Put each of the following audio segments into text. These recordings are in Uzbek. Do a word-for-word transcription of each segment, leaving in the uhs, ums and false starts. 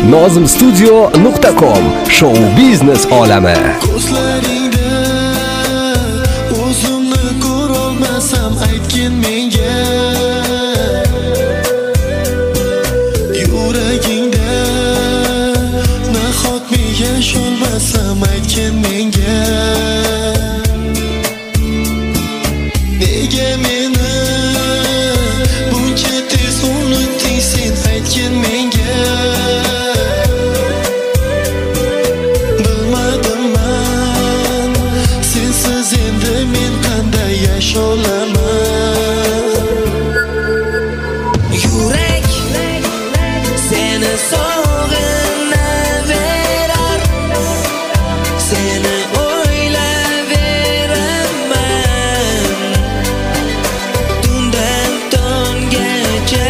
nozim studio nuqta com. Show biznes olami. Ko'zlaringda o'zimni ko'rolmasam aytgin menga. Yuragingda nahot men yasholmasam aytgin menga. Nega meni buncha tez unutding sen aytgin menga. Bilmadim man sensiz endi men qanday yasholaman. Yurak seni sog'inaverar, seni o'ylayveraman tundan tonggacha.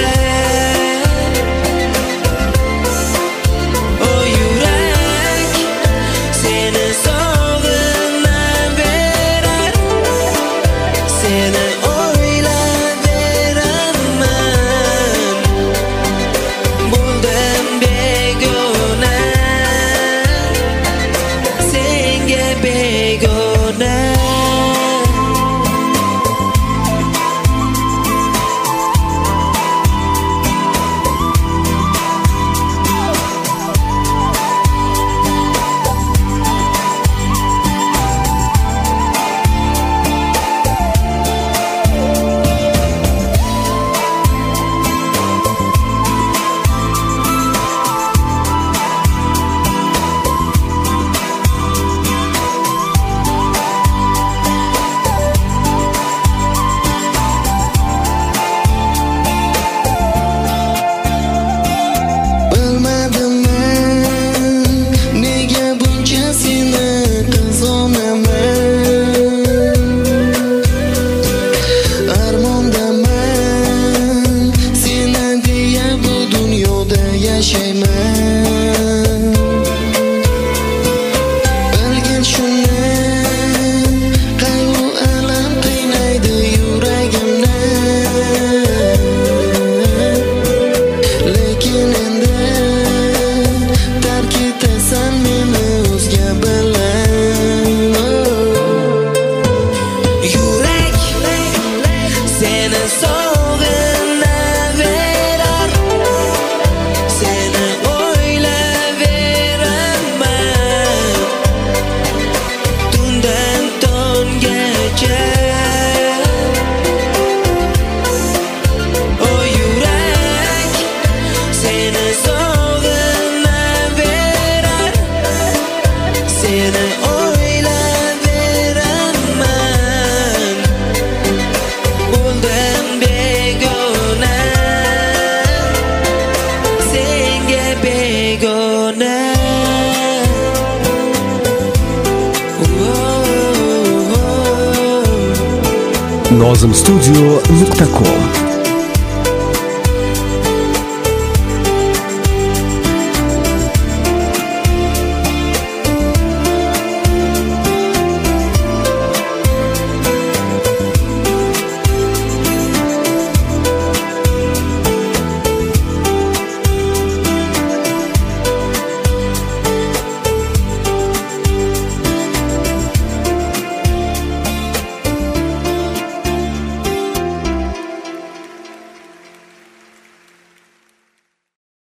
O yurak seni sog'inaverar, seni o'ylayveraman. Bo'ldim begona, senga begona. Bilmadim men nega buncha seni qizonaman. Armondaman seni deya bu dunyoda yashayman. Bilgin shuni qayg'u alam qiynaydi yuragimni. Lekin endi tark etasan meni o'zga bilan. Yurak seni sog'inaverar, seni o'ylayveraman tundan tonggacha. O yurak seni sog'inaverar, seni o'ylayveraman. Bo'ldim begona, senga begona. nozim studio nuqta com.